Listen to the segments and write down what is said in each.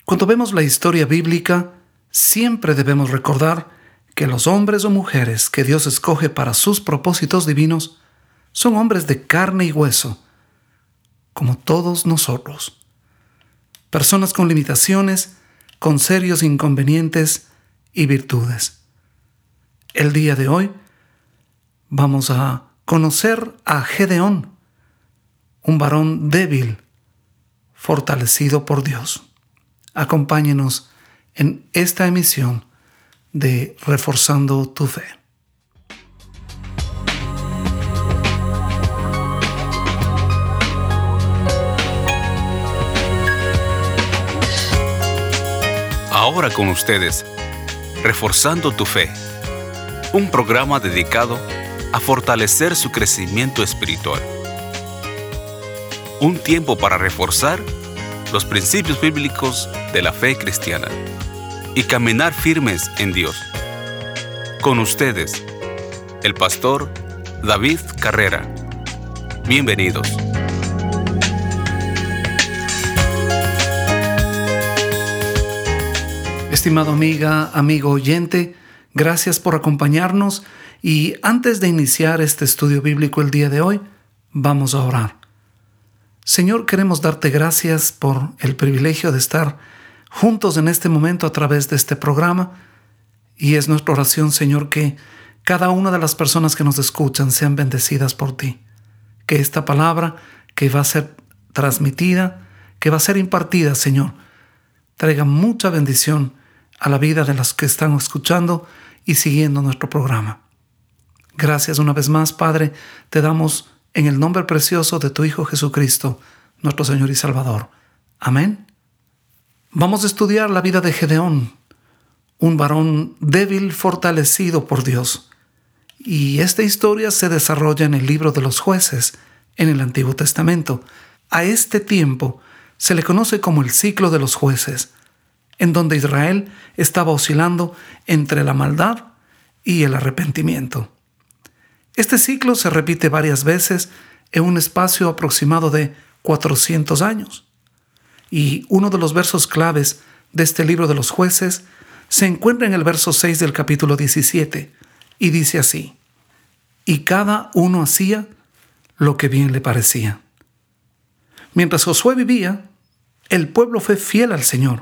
Cuando vemos la historia bíblica, siempre debemos recordar que los hombres o mujeres que Dios escoge para sus propósitos divinos son hombres de carne y hueso, como todos nosotros. Personas con limitaciones, con serios inconvenientes y virtudes. El día de hoy vamos a conocer a Gedeón, un varón débil, fortalecido por Dios. Acompáñenos en esta emisión de Reforzando tu Fe. Ahora con ustedes, Reforzando tu Fe, un programa dedicado a fortalecer su crecimiento espiritual. Un tiempo para reforzar los principios bíblicos de la fe cristiana y caminar firmes en Dios. Con ustedes, el pastor David Carrera. Bienvenidos. Estimado amiga, amigo oyente, gracias por acompañarnos y antes de iniciar este estudio bíblico el día de hoy, vamos a orar. Señor, queremos darte gracias por el privilegio de estar juntos en este momento a través de este programa y es nuestra oración, Señor, que cada una de las personas que nos escuchan sean bendecidas por ti. Que esta palabra que va a ser transmitida, que va a ser impartida, Señor, traiga mucha bendición a la vida de los que están escuchando y siguiendo nuestro programa. Gracias una vez más, Padre, te damos en el nombre precioso de tu Hijo Jesucristo, nuestro Señor y Salvador. Amén. Vamos a estudiar la vida de Gedeón, un varón débil fortalecido por Dios. Y esta historia se desarrolla en el libro de los Jueces, en el Antiguo Testamento. A este tiempo se le conoce como el ciclo de los jueces, en donde Israel estaba oscilando entre la maldad y el arrepentimiento. Este ciclo se repite varias veces en un espacio aproximado de 400 años. Y uno de los versos claves de este libro de los jueces se encuentra en el verso 6 del capítulo 17 y dice así: y cada uno hacía lo que bien le parecía. Mientras Josué vivía, el pueblo fue fiel al Señor,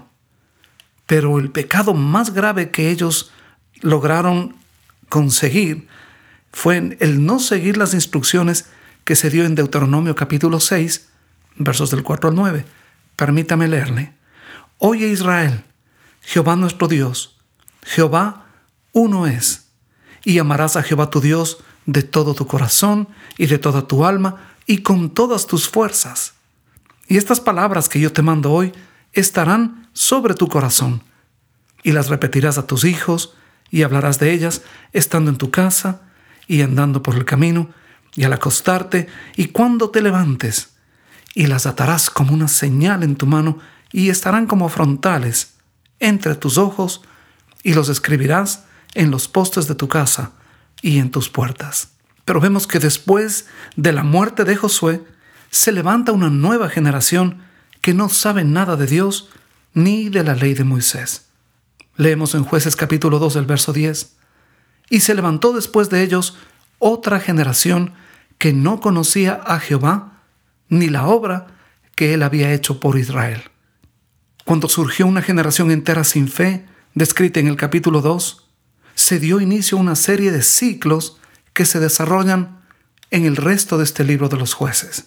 pero el pecado más grave que ellos lograron conseguir fue el no seguir las instrucciones que se dio en Deuteronomio capítulo 6, versos del 4 al 9. Permítame leerle. Oye Israel, Jehová nuestro Dios, Jehová uno es, y amarás a Jehová tu Dios de todo tu corazón y de toda tu alma y con todas tus fuerzas. Y estas palabras que yo te mando hoy estarán sobre tu corazón, y las repetirás a tus hijos, y hablarás de ellas estando en tu casa, y andando por el camino, y al acostarte, y cuando te levantes, y las atarás como una señal en tu mano, y estarán como frontales entre tus ojos, y los escribirás en los postes de tu casa y en tus puertas. Pero vemos que después de la muerte de Josué, se levanta una nueva generación que no sabe nada de Dios ni de la ley de Moisés. Leemos en Jueces capítulo 2, el verso 10. Y se levantó después de ellos otra generación que no conocía a Jehová ni la obra que él había hecho por Israel. Cuando surgió una generación entera sin fe, descrita en el capítulo 2, se dio inicio a una serie de ciclos que se desarrollan en el resto de este libro de los jueces.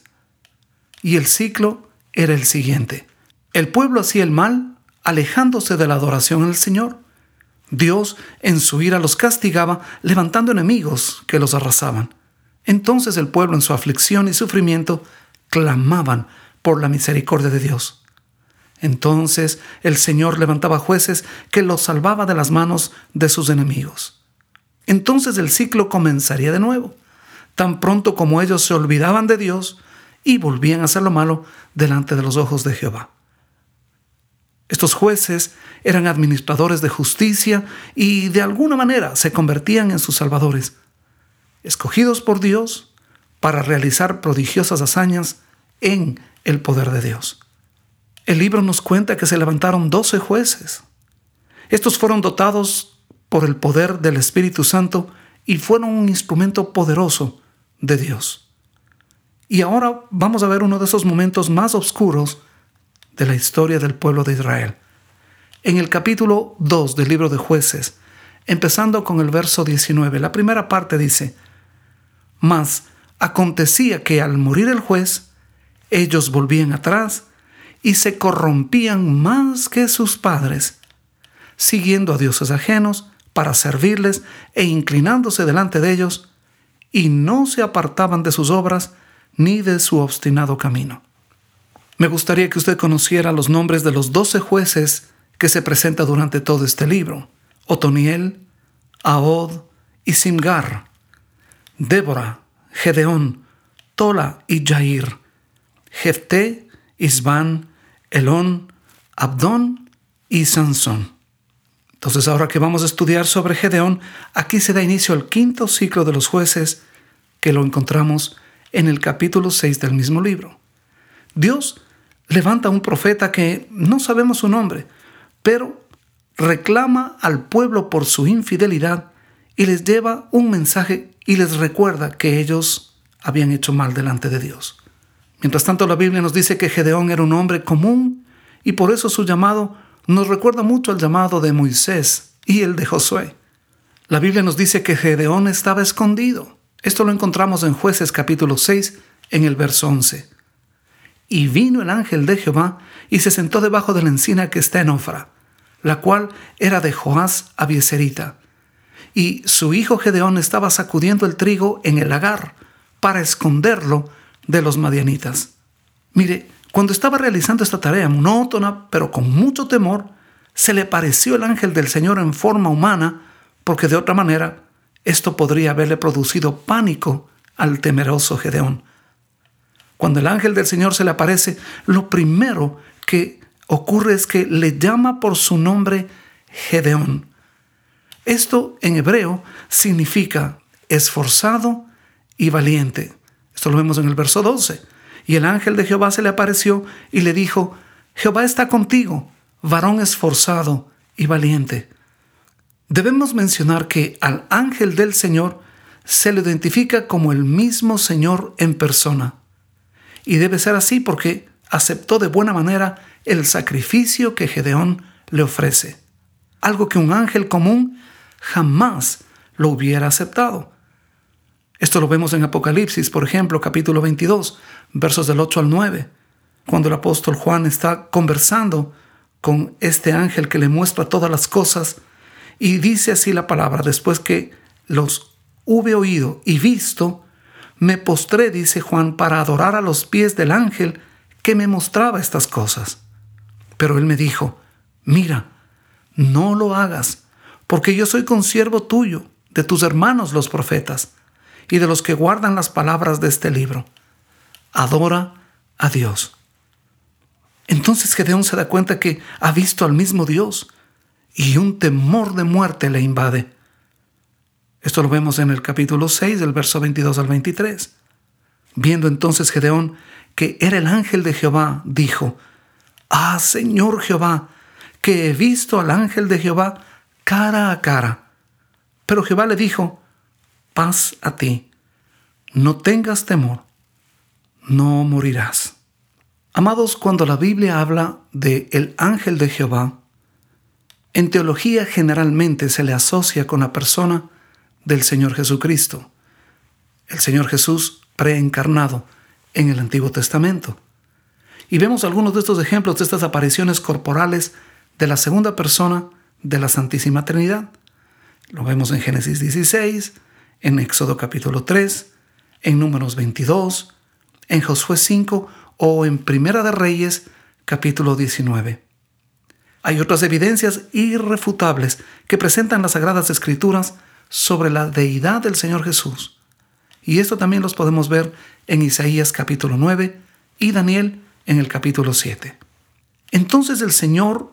Y el ciclo era el siguiente. El pueblo hacía el mal, alejándose de la adoración al Señor. Dios, en su ira, los castigaba, levantando enemigos que los arrasaban. Entonces el pueblo, en su aflicción y sufrimiento, clamaban por la misericordia de Dios. Entonces el Señor levantaba jueces que los salvaba de las manos de sus enemigos. Entonces el ciclo comenzaría de nuevo, tan pronto como ellos se olvidaban de Dios y volvían a hacer lo malo delante de los ojos de Jehová. Estos jueces eran administradores de justicia y de alguna manera se convertían en sus salvadores, escogidos por Dios para realizar prodigiosas hazañas en el poder de Dios. El libro nos cuenta que se levantaron 12 jueces. Estos fueron dotados por el poder del Espíritu Santo y fueron un instrumento poderoso de Dios. Y ahora vamos a ver uno de esos momentos más oscuros de la historia del pueblo de Israel. En el capítulo 2 del libro de Jueces, empezando con el verso 19, la primera parte dice: Mas acontecía que al morir el juez, ellos volvían atrás y se corrompían más que sus padres, siguiendo a dioses ajenos para servirles e inclinándose delante de ellos, y no se apartaban de sus obras ni de su obstinado camino. Me gustaría que usted conociera los nombres de los 12 jueces que se presentan durante todo este libro: Otoniel, Ahod y Simgar, Débora, Gedeón, Tola y Jair, Jefté, Isbán, Elón, Abdón y Sansón. Entonces, ahora que vamos a estudiar sobre Gedeón, aquí se da inicio al 5º ciclo de los jueces, que lo encontramos en el capítulo 6 del mismo libro. Dios levanta a un profeta que no sabemos su nombre, pero reclama al pueblo por su infidelidad y les lleva un mensaje y les recuerda que ellos habían hecho mal delante de Dios. Mientras tanto, la Biblia nos dice que Gedeón era un hombre común y por eso su llamado nos recuerda mucho al llamado de Moisés y el de Josué. La Biblia nos dice que Gedeón estaba escondido. Esto lo encontramos en Jueces capítulo 6, en el verso 11. Y vino el ángel de Jehová y se sentó debajo de la encina que está en Ofra, la cual era de Joás Abieserita. Y su hijo Gedeón estaba sacudiendo el trigo en el lagar para esconderlo de los madianitas. Mire, cuando estaba realizando esta tarea monótona, pero con mucho temor, se le apareció el ángel del Señor en forma humana, porque de otra manera esto podría haberle producido pánico al temeroso Gedeón. Cuando el ángel del Señor se le aparece, lo primero que ocurre es que le llama por su nombre Gedeón. Esto en hebreo significa esforzado y valiente. Esto lo vemos en el verso 12. Y el ángel de Jehová se le apareció y le dijo: Jehová está contigo, varón esforzado y valiente. Debemos mencionar que al ángel del Señor se le identifica como el mismo Señor en persona. Y debe ser así porque aceptó de buena manera el sacrificio que Gedeón le ofrece. Algo que un ángel común jamás lo hubiera aceptado. Esto lo vemos en Apocalipsis, por ejemplo, capítulo 22, versos del 8 al 9, cuando el apóstol Juan está conversando con este ángel que le muestra todas las cosas, y dice así la palabra: después que los hube oído y visto, me postré, dice Juan, para adorar a los pies del ángel que me mostraba estas cosas. Pero él me dijo: mira, no lo hagas, porque yo soy consiervo tuyo, de tus hermanos los profetas, y de los que guardan las palabras de este libro. Adora a Dios. Entonces Gedeón se da cuenta que ha visto al mismo Dios y un temor de muerte le invade. Esto lo vemos en el capítulo 6, del verso 22 al 23. Viendo entonces Gedeón que era el ángel de Jehová, dijo: Ah, Señor Jehová, que he visto al ángel de Jehová cara a cara. Pero Jehová le dijo: Paz a ti, no tengas temor, no morirás. Amados, cuando la Biblia habla de el ángel de Jehová, en teología generalmente se le asocia con la persona del Señor Jesucristo, el Señor Jesús preencarnado en el Antiguo Testamento. Y vemos algunos de estos ejemplos de estas apariciones corporales de la segunda persona de la Santísima Trinidad. Lo vemos en Génesis 16, en Éxodo capítulo 3, en Números 22, en Josué 5 o en Primera de Reyes capítulo 19. Hay otras evidencias irrefutables que presentan las Sagradas Escrituras sobre la deidad del Señor Jesús. Y esto también los podemos ver en Isaías capítulo 9 y Daniel en el capítulo 7. Entonces el Señor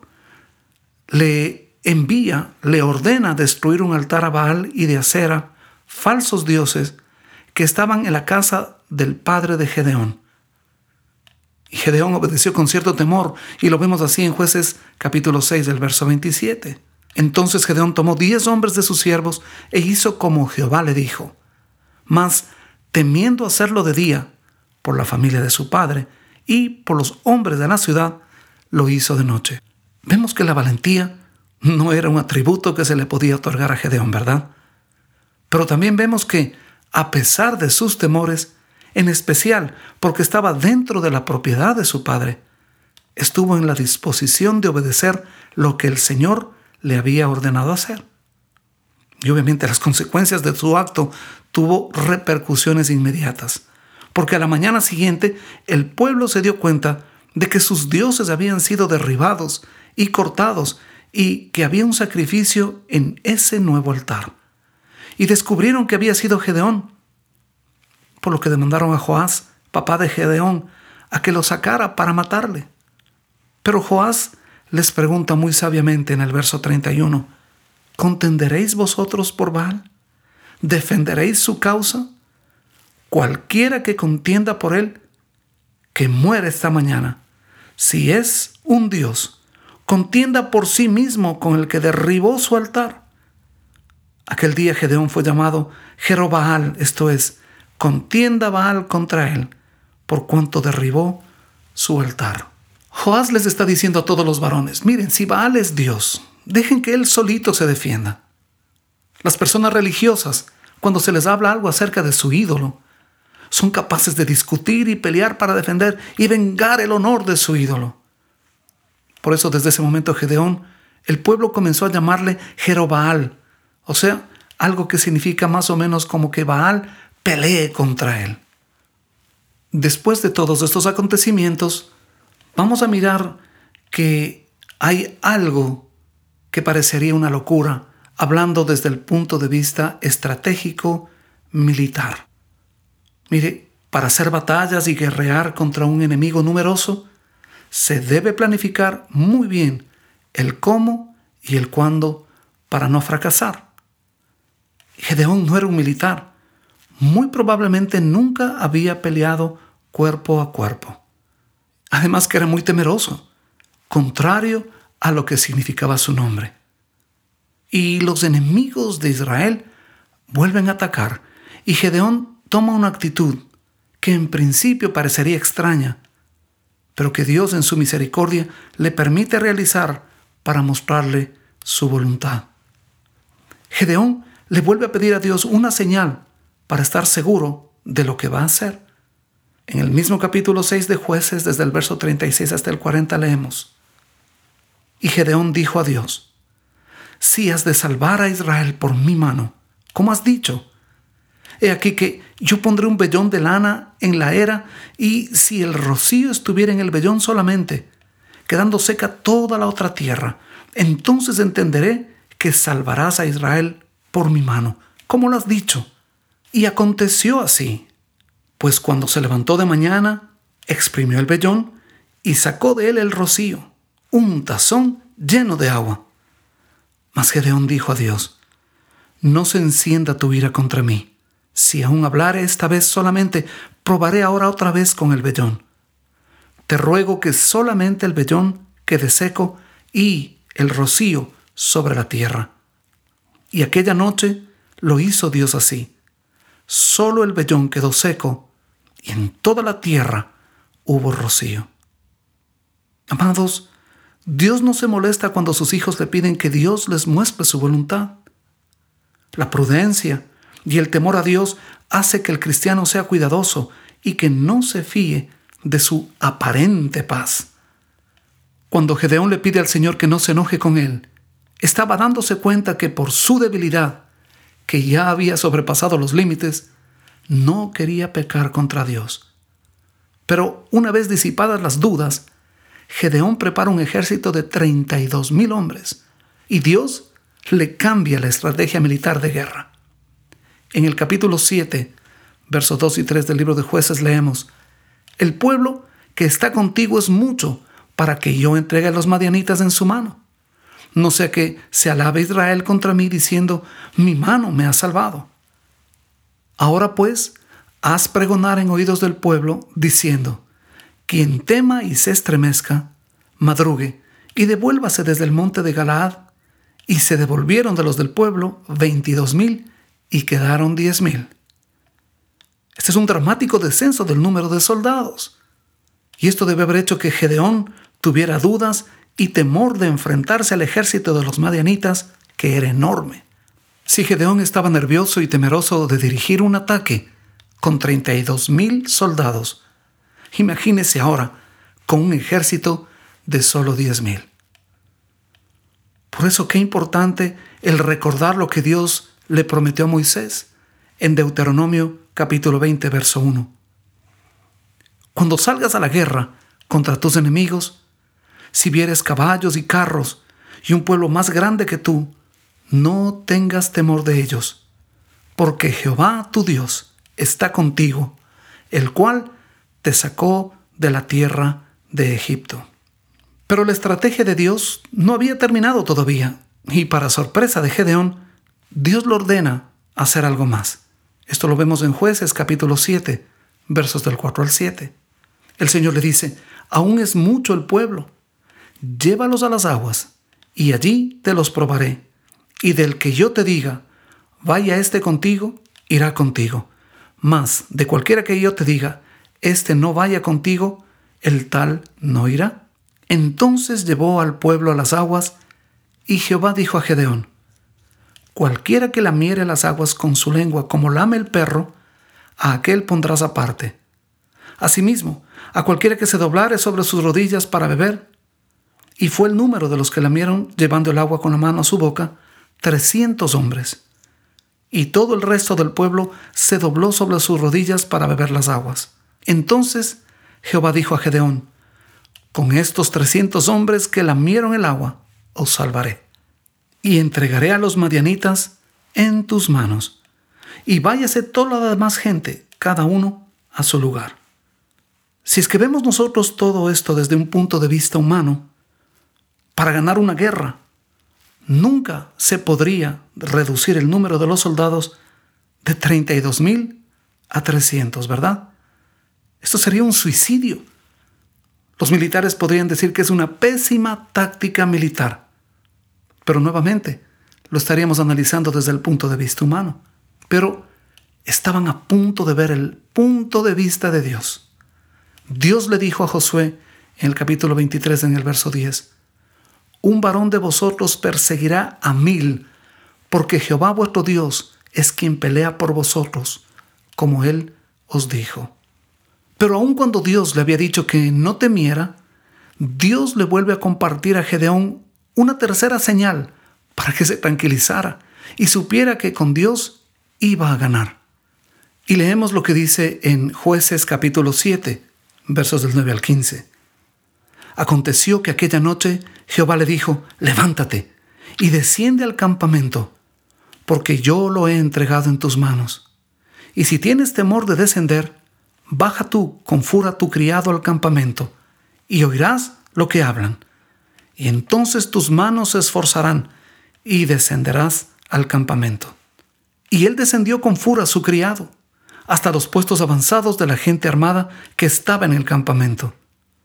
le envía, le ordena destruir un altar a Baal y de Acera, falsos dioses que estaban en la casa del padre de Gedeón. Y Gedeón obedeció con cierto temor, y lo vemos así en Jueces capítulo 6 del verso 27. Entonces Gedeón tomó 10 hombres de sus siervos e hizo como Jehová le dijo. Mas, temiendo hacerlo de día, por la familia de su padre y por los hombres de la ciudad, lo hizo de noche. Vemos que la valentía no era un atributo que se le podía otorgar a Gedeón, ¿verdad? Pero también vemos que, a pesar de sus temores, en especial porque estaba dentro de la propiedad de su padre, estuvo en la disposición de obedecer lo que el Señor le había ordenado hacer. Y obviamente las consecuencias de su acto tuvo repercusiones inmediatas, porque a la mañana siguiente el pueblo se dio cuenta de que sus dioses habían sido derribados y cortados y que había un sacrificio en ese nuevo altar. Y descubrieron que había sido Gedeón, por lo que demandaron a Joás, papá de Gedeón, a que lo sacara para matarle. Pero Joás les pregunta muy sabiamente en el verso 31, ¿contenderéis vosotros por Baal? ¿Defenderéis su causa? Cualquiera que contienda por él, que muere esta mañana. Si es un Dios, contienda por sí mismo con el que derribó su altar. Aquel día Gedeón fue llamado Jerobaal, esto es, contienda Baal contra él, por cuanto derribó su altar. Joás les está diciendo a todos los varones, miren, si Baal es Dios, dejen que él solito se defienda. Las personas religiosas, cuando se les habla algo acerca de su ídolo, son capaces de discutir y pelear para defender y vengar el honor de su ídolo. Por eso desde ese momento Gedeón, el pueblo comenzó a llamarle Jerobaal, o sea, algo que significa más o menos como que Baal pelee contra él. Después de todos estos acontecimientos, vamos a mirar que hay algo que parecería una locura, hablando desde el punto de vista estratégico militar. Mire, para hacer batallas y guerrear contra un enemigo numeroso, se debe planificar muy bien el cómo y el cuándo para no fracasar. Gedeón no era un militar. Muy probablemente nunca había peleado cuerpo a cuerpo. Además que era muy temeroso, contrario a lo que significaba su nombre. Y los enemigos de Israel vuelven a atacar, y Gedeón toma una actitud que en principio parecería extraña, pero que Dios en su misericordia le permite realizar para mostrarle su voluntad. Gedeón le vuelve a pedir a Dios una señal para estar seguro de lo que va a hacer. En el mismo capítulo 6 de Jueces, desde el verso 36 hasta el 40, leemos: Y Gedeón dijo a Dios: Si has de salvar a Israel por mi mano, como has dicho, he aquí que yo pondré un vellón de lana en la era, y si el rocío estuviera en el vellón solamente, quedando seca toda la otra tierra, entonces entenderé que salvarás a Israel por mi mano, como lo has dicho. Y aconteció así, pues cuando se levantó de mañana, exprimió el vellón y sacó de él el rocío, un tazón lleno de agua. Mas Gedeón dijo a Dios: No se encienda tu ira contra mí. Si aún hablare esta vez solamente, probaré ahora otra vez con el vellón. Te ruego que solamente el vellón quede seco y el rocío sobre la tierra. Y aquella noche lo hizo Dios así. Solo el vellón quedó seco y en toda la tierra hubo rocío. Amados, Dios no se molesta cuando sus hijos le piden que Dios les muestre su voluntad. La prudencia y el temor a Dios hace que el cristiano sea cuidadoso y que no se fíe de su aparente paz. Cuando Gedeón le pide al Señor que no se enoje con él, estaba dándose cuenta que por su debilidad, que ya había sobrepasado los límites, no quería pecar contra Dios. Pero una vez disipadas las dudas, Gedeón prepara un ejército de 32,000 hombres y Dios le cambia la estrategia militar de guerra. En el capítulo 7, versos 2 y 3 del libro de Jueces leemos: El pueblo que está contigo es mucho para que yo entregue a los madianitas en su mano. No sea que se alabe Israel contra mí diciendo: mi mano me ha salvado. Ahora pues, haz pregonar en oídos del pueblo diciendo: Quien tema y se estremezca, madrugue y devuélvase desde el monte de Galaad. Y se devolvieron de los del pueblo 22,000 y quedaron 10,000. Este es un dramático descenso del número de soldados. Y esto debe haber hecho que Gedeón tuviera dudas y temor de enfrentarse al ejército de los madianitas, que era enorme. Si Gedeón estaba nervioso y temeroso de dirigir un ataque con 32,000 soldados, imagínese ahora con un ejército de solo 10,000. Por eso qué importante el recordar lo que Dios le prometió a Moisés en Deuteronomio capítulo 20, verso 1. Cuando salgas a la guerra contra tus enemigos, si vieres caballos y carros y un pueblo más grande que tú, no tengas temor de ellos, porque Jehová tu Dios está contigo, el cual te sacó de la tierra de Egipto. Pero la estrategia de Dios no había terminado todavía, y para sorpresa de Gedeón, Dios le ordena hacer algo más. Esto lo vemos en Jueces capítulo 7, versos del 4 al 7. El Señor le dice: aún es mucho el pueblo, llévalos a las aguas, y allí te los probaré. Y del que yo te diga, vaya este contigo, irá contigo. Mas de cualquiera que yo te diga, este no vaya contigo, el tal no irá. Entonces llevó al pueblo a las aguas, y Jehová dijo a Gedeón: cualquiera que lamiere las aguas con su lengua como lame el perro, a aquel pondrás aparte. Asimismo, a cualquiera que se doblare sobre sus rodillas para beber. Y fue el número de los que lamieron, llevando el agua con la mano a su boca, 300 hombres. Y todo el resto del pueblo se dobló sobre sus rodillas para beber las aguas. Entonces Jehová dijo a Gedeón: con estos 300 hombres que lamieron el agua, os salvaré. Y entregaré a los madianitas en tus manos. Y váyase toda la demás gente, cada uno a su lugar. Si es que vemos nosotros todo esto desde un punto de vista humano, para ganar una guerra, nunca se podría reducir el número de los soldados de 32,000 a 300, ¿verdad? Esto sería un suicidio. Los militares podrían decir que es una pésima táctica militar. Pero nuevamente, lo estaríamos analizando desde el punto de vista humano. Pero estaban a punto de ver el punto de vista de Dios. Dios le dijo a Josué en el capítulo 23, en el verso 10: un varón de vosotros perseguirá a 1,000, porque Jehová vuestro Dios es quien pelea por vosotros, como él os dijo. Pero aun cuando Dios le había dicho que no temiera, Dios le vuelve a compartir a Gedeón una tercera señal para que se tranquilizara y supiera que con Dios iba a ganar. Y leemos lo que dice en Jueces capítulo 7, versos del 9 al 15. Aconteció que aquella noche Jehová le dijo: levántate y desciende al campamento, porque yo lo he entregado en tus manos. Y si tienes temor de descender, baja tú con fura tu criado al campamento, y oirás lo que hablan. Y entonces tus manos se esforzarán, y descenderás al campamento. Y él descendió con fura su criado, hasta los puestos avanzados de la gente armada que estaba en el campamento.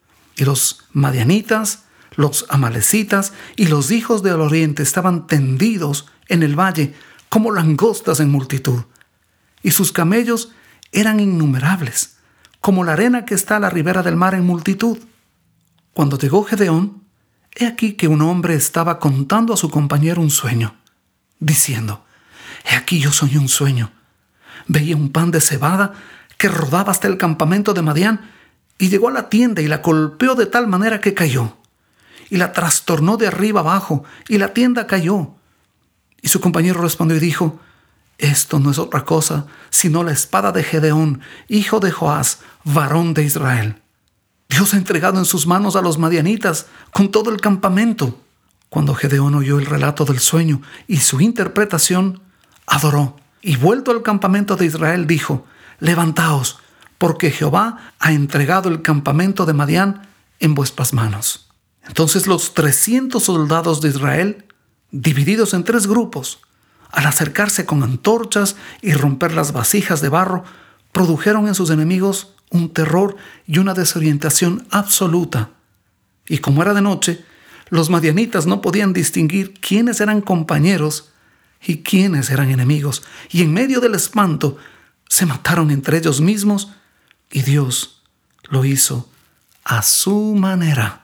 Y los madianitas, los amalecitas y los hijos del oriente estaban tendidos en el valle como langostas en multitud. Y sus camellos eran innumerables, como la arena que está a la ribera del mar en multitud. Cuando llegó Gedeón, he aquí que un hombre estaba contando a su compañero un sueño, diciendo: he aquí yo soñé un sueño. Veía un pan de cebada que rodaba hasta el campamento de Madián, y llegó a la tienda y la golpeó de tal manera que cayó, y la trastornó de arriba abajo, y la tienda cayó. Y su compañero respondió y dijo: esto no es otra cosa sino la espada de Gedeón, hijo de Joás, varón de Israel. Dios ha entregado en sus manos a los madianitas con todo el campamento. Cuando Gedeón oyó el relato del sueño y su interpretación, adoró, y vuelto al campamento de Israel dijo: levantaos, porque Jehová ha entregado el campamento de Madián en vuestras manos. Entonces los 300 soldados de Israel, divididos en 3 grupos, al acercarse con antorchas y romper las vasijas de barro, produjeron en sus enemigos un terror y una desorientación absoluta. Y como era de noche, los madianitas no podían distinguir quiénes eran compañeros y quiénes eran enemigos. Y en medio del espanto, se mataron entre ellos mismos y Dios lo hizo a su manera,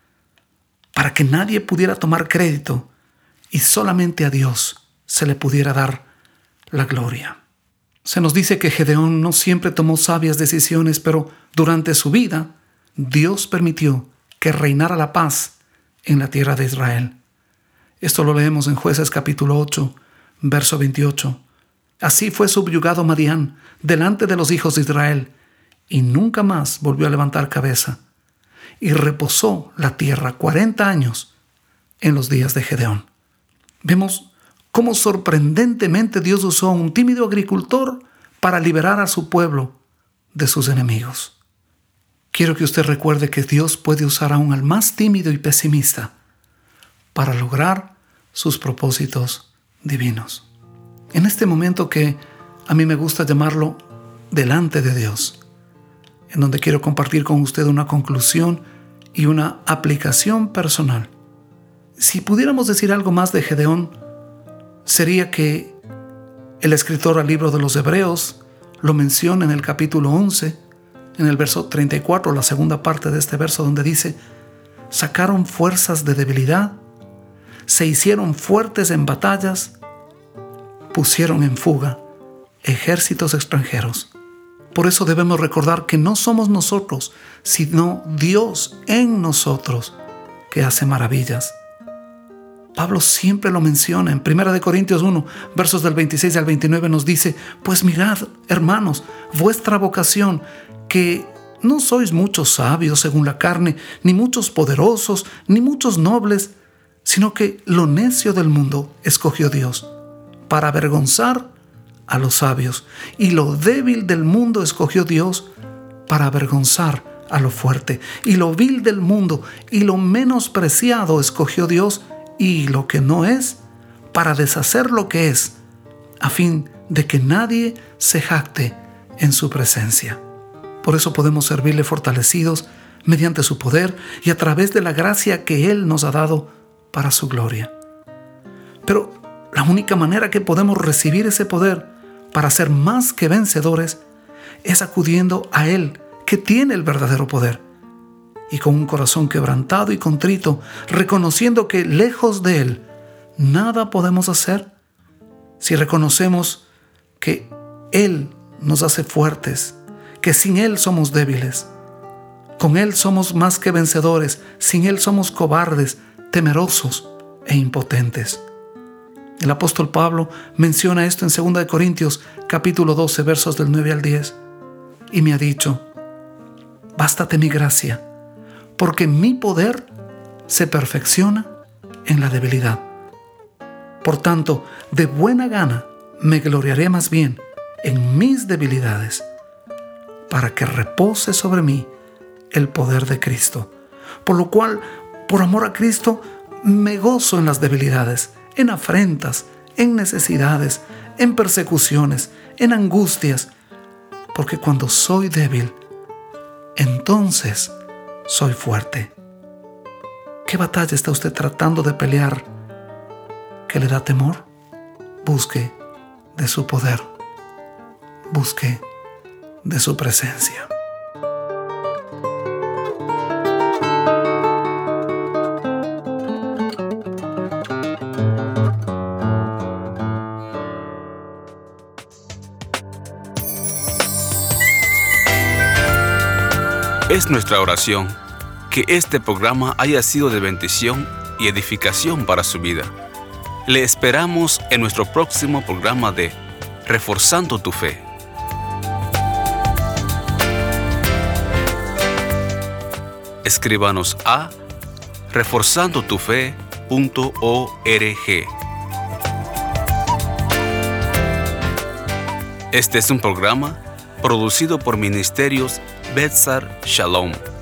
para que nadie pudiera tomar crédito y solamente a Dios se le pudiera dar la gloria. Se nos dice que Gedeón no siempre tomó sabias decisiones, pero durante su vida Dios permitió que reinara la paz en la tierra de Israel. Esto lo leemos en Jueces capítulo 8, verso 28. Así fue subyugado Madián delante de los hijos de Israel, y nunca más volvió a levantar cabeza. Y reposó la tierra 40 años en los días de Gedeón. Vemos cómo sorprendentemente Dios usó a un tímido agricultor para liberar a su pueblo de sus enemigos. Quiero que usted recuerde que Dios puede usar aún al más tímido y pesimista para lograr sus propósitos divinos. En este momento que a mí me gusta llamarlo delante de Dios, en donde quiero compartir con usted una conclusión y una aplicación personal. Si pudiéramos decir algo más de Gedeón, sería que el escritor al libro de los Hebreos lo menciona en el capítulo 11, en el verso 34, la segunda parte de este verso, donde dice: sacaron fuerzas de debilidad, se hicieron fuertes en batallas, pusieron en fuga ejércitos extranjeros. Por eso debemos recordar que no somos nosotros, sino Dios en nosotros, que hace maravillas. Pablo siempre lo menciona. En 1 Corintios 1, versos del 26 al 29 nos dice: pues mirad, hermanos, vuestra vocación, que no sois muchos sabios según la carne, ni muchos poderosos, ni muchos nobles, sino que lo necio del mundo escogió Dios para avergonzar a los sabios, y lo débil del mundo escogió Dios para avergonzar a lo fuerte, y lo vil del mundo y lo menospreciado escogió Dios, y lo que no es, para deshacer lo que es, a fin de que nadie se jacte en su presencia. Por eso podemos servirle fortalecidos mediante su poder y a través de la gracia que Él nos ha dado para su gloria. Pero la única manera que podemos recibir ese poder para ser más que vencedores es acudiendo a Él, que tiene el verdadero poder, y con un corazón quebrantado y contrito, reconociendo que lejos de Él nada podemos hacer. Si reconocemos que Él nos hace fuertes, que sin Él somos débiles, con Él somos más que vencedores, sin Él somos cobardes, temerosos e impotentes. El apóstol Pablo menciona esto en 2 Corintios capítulo 12, versos del 9 al 10, y me ha dicho: bástate mi gracia, porque mi poder se perfecciona en la debilidad. Por tanto, de buena gana me gloriaré más bien en mis debilidades, para que repose sobre mí el poder de Cristo. Por lo cual, por amor a Cristo, me gozo en las debilidades, en afrentas, en necesidades, en persecuciones, en angustias, porque cuando soy débil, entonces soy fuerte. ¿Qué batalla está usted tratando de pelear que le da temor? Busque de su poder, busque de su presencia. Es nuestra oración que este programa haya sido de bendición y edificación para su vida. Le esperamos en nuestro próximo programa de Reforzando tu Fe. Escríbanos a reforzandotufe.org. Este es un programa producido por Ministerios Betzar Shalom.